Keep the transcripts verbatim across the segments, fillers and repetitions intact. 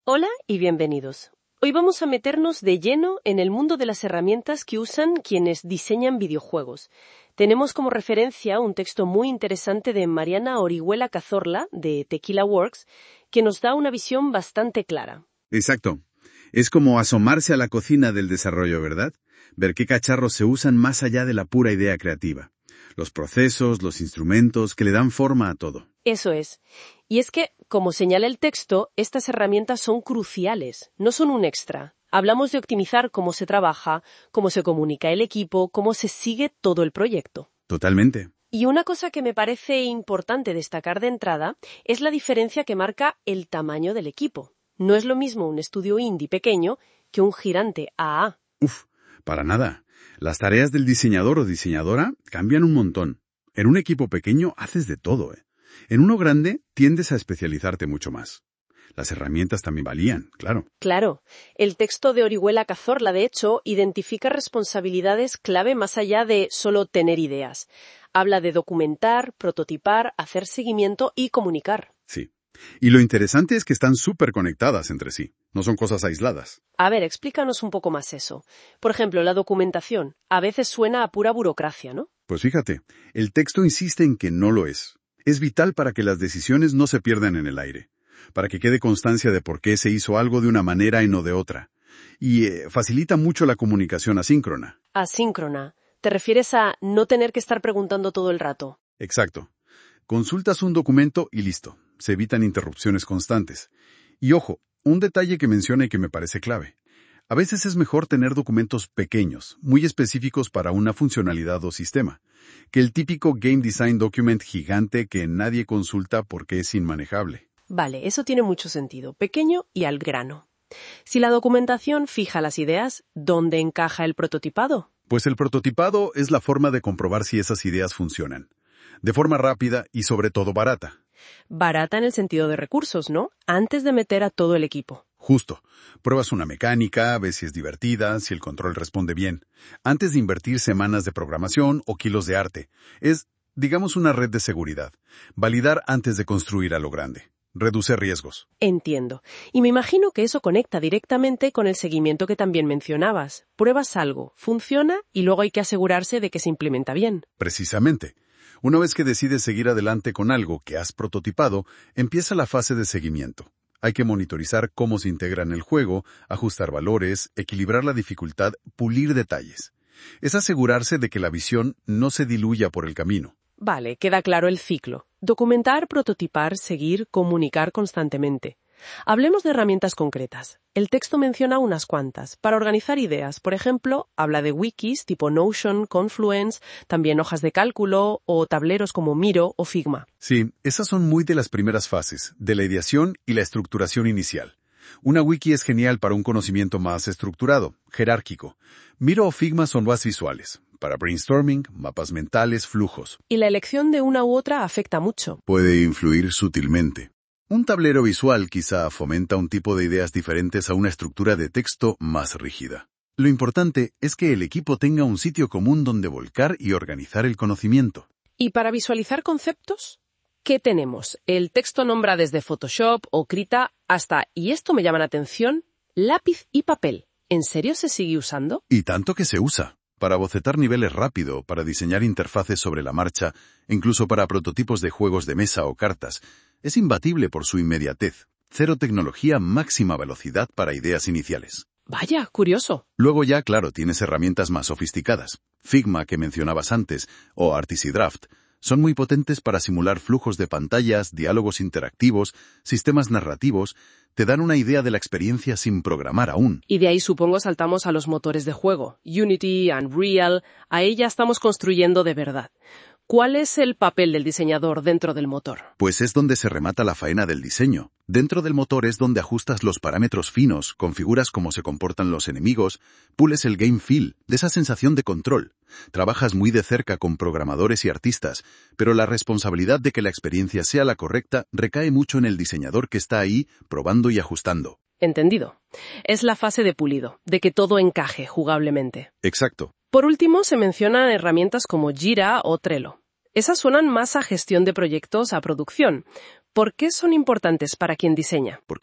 Hola y bienvenidos. Hoy vamos a meternos de lleno en el mundo de las herramientas que usan quienes diseñan videojuegos. Tenemos como referencia un texto muy interesante de Mariana Orihuela Cazorla, de Tequila Works, que nos da una visión bastante clara. Exacto. Es como asomarse a la cocina del desarrollo, ¿verdad? Ver qué cacharros se usan más allá de la pura idea creativa. Los procesos, los instrumentos que le dan forma a todo. Eso es. Y es que, como señala el texto, estas herramientas son cruciales, no son un extra. Hablamos de optimizar cómo se trabaja, cómo se comunica el equipo, cómo se sigue todo el proyecto. Totalmente. Y una cosa que me parece importante destacar de entrada es la diferencia que marca el tamaño del equipo. No es lo mismo un estudio indie pequeño que un gigante A A A. Uf, para nada. Las tareas del diseñador o diseñadora cambian un montón. En un equipo pequeño haces de todo, ¿eh? En uno grande tiendes a especializarte mucho más. Las herramientas también valían, claro. Claro. El texto de Orihuela Cazorla, de hecho, identifica responsabilidades clave más allá de solo tener ideas. Habla de documentar, prototipar, hacer seguimiento y comunicar. Sí. Y lo interesante es que están súper conectadas entre sí. No son cosas aisladas. A ver, explícanos un poco más eso. Por ejemplo, la documentación. A veces suena a pura burocracia, ¿no? Pues fíjate, el texto insiste en que no lo es. Es vital para que las decisiones no se pierdan en el aire, para que quede constancia de por qué se hizo algo de una manera y no de otra. Y eh, facilita mucho la comunicación asíncrona. Asíncrona. ¿Te refieres a no tener que estar preguntando todo el rato? Exacto. Consultas un documento y listo. Se evitan interrupciones constantes. Y ojo, un detalle que menciona y que me parece clave. A veces es mejor tener documentos pequeños, muy específicos para una funcionalidad o sistema, que el típico Game Design Document gigante que nadie consulta porque es inmanejable. Vale, eso tiene mucho sentido. Pequeño y al grano. Si la documentación fija las ideas, ¿dónde encaja el prototipado? Pues el prototipado es la forma de comprobar si esas ideas funcionan. De forma rápida y sobre todo barata. Barata en el sentido de recursos, ¿no? Antes de meter a todo el equipo. Justo. Pruebas una mecánica, ves si es divertida, si el control responde bien. Antes de invertir semanas de programación o kilos de arte. Es, digamos, una red de seguridad. Validar antes de construir a lo grande. Reduce riesgos. Entiendo. Y me imagino que eso conecta directamente con el seguimiento que también mencionabas. Pruebas algo, funciona y luego hay que asegurarse de que se implementa bien. Precisamente. Una vez que decides seguir adelante con algo que has prototipado, empieza la fase de seguimiento. Hay que monitorizar cómo se integra en el juego, ajustar valores, equilibrar la dificultad, pulir detalles. Es asegurarse de que la visión no se diluya por el camino. Vale, queda claro el ciclo. Documentar, prototipar, seguir, comunicar constantemente. Hablemos de herramientas concretas. El texto menciona unas cuantas. Para organizar ideas, por ejemplo, habla de wikis tipo Notion, Confluence, también hojas de cálculo o tableros como Miro o Figma. Sí, esas son muy de las primeras fases, de la ideación y la estructuración inicial. Una wiki es genial para un conocimiento más estructurado, jerárquico. Miro o Figma son más visuales, para brainstorming, mapas mentales, flujos. Y la elección de una u otra afecta mucho. Puede influir sutilmente. Un tablero visual quizá fomenta un tipo de ideas diferentes a una estructura de texto más rígida. Lo importante es que el equipo tenga un sitio común donde volcar y organizar el conocimiento. ¿Y para visualizar conceptos? ¿Qué tenemos? El texto nombra desde Photoshop o Krita hasta, y esto me llama la atención, lápiz y papel. ¿En serio se sigue usando? Y tanto que se usa. Para bocetar niveles rápido, para diseñar interfaces sobre la marcha, incluso para prototipos de juegos de mesa o cartas. Es imbatible por su inmediatez. Cero tecnología, máxima velocidad para ideas iniciales. Vaya, curioso. Luego ya, claro, tienes herramientas más sofisticadas. Figma, que mencionabas antes, o Artisy Draft, son muy potentes para simular flujos de pantallas, diálogos interactivos, sistemas narrativos. Te dan una idea de la experiencia sin programar aún. Y de ahí supongo saltamos a los motores de juego. Unity, Unreal, ahí ya estamos construyendo de verdad. ¿Cuál es el papel del diseñador dentro del motor? Pues es donde se remata la faena del diseño. Dentro del motor es donde ajustas los parámetros finos, configuras cómo se comportan los enemigos, pules el game feel, de esa sensación de control. Trabajas muy de cerca con programadores y artistas, pero la responsabilidad de que la experiencia sea la correcta recae mucho en el diseñador que está ahí probando y ajustando. Entendido. Es la fase de pulido, de que todo encaje jugablemente. Exacto. Por último, se mencionan herramientas como Jira o Trello. Esas suenan más a gestión de proyectos a producción. ¿Por qué son importantes para quien diseña? Porque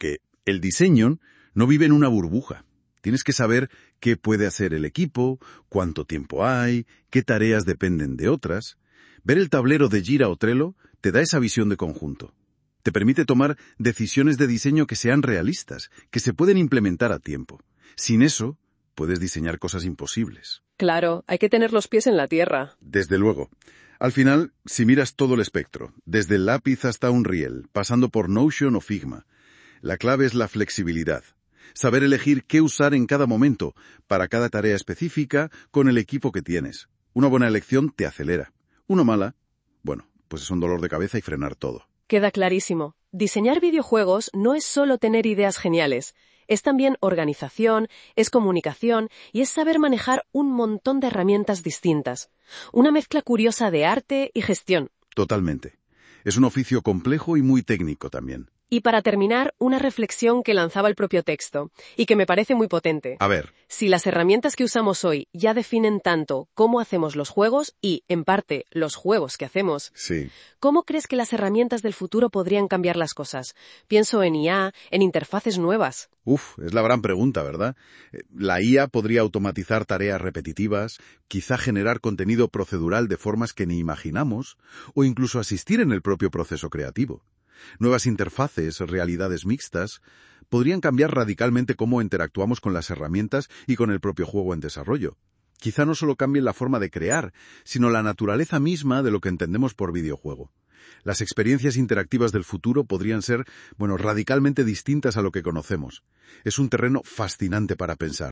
El diseño no vive en una burbuja. Tienes que saber qué puede hacer el equipo, cuánto tiempo hay, qué tareas dependen de otras. Ver el tablero de Jira o Trello te da esa visión de conjunto. Te permite tomar decisiones de diseño que sean realistas, que se pueden implementar a tiempo. Sin eso, puedes diseñar cosas imposibles. Claro, hay que tener los pies en la tierra. Desde luego. Al final, si miras todo el espectro, desde el lápiz hasta Unreal, pasando por Notion o Figma, la clave es la flexibilidad. Saber elegir qué usar en cada momento, para cada tarea específica, con el equipo que tienes. Una buena elección te acelera. Una mala, bueno, pues es un dolor de cabeza y frenar todo. Queda clarísimo. Diseñar videojuegos no es solo tener ideas geniales. Es también organización, es comunicación y es saber manejar un montón de herramientas distintas. Una mezcla curiosa de arte y gestión. Totalmente. Es un oficio complejo y muy técnico también. Y para terminar, una reflexión que lanzaba el propio texto, y que me parece muy potente. A ver. Si las herramientas que usamos hoy ya definen tanto cómo hacemos los juegos y, en parte, los juegos que hacemos, sí. ¿Cómo crees que las herramientas del futuro podrían cambiar las cosas? Pienso en I A, en interfaces nuevas. Uf, es la gran pregunta, ¿verdad? La I A podría automatizar tareas repetitivas, quizá generar contenido procedural de formas que ni imaginamos, o incluso asistir en el propio proceso creativo. Nuevas interfaces, realidades mixtas, podrían cambiar radicalmente cómo interactuamos con las herramientas y con el propio juego en desarrollo. Quizá no solo cambien la forma de crear, sino la naturaleza misma de lo que entendemos por videojuego. Las experiencias interactivas del futuro podrían ser, bueno, radicalmente distintas a lo que conocemos. Es un terreno fascinante para pensar.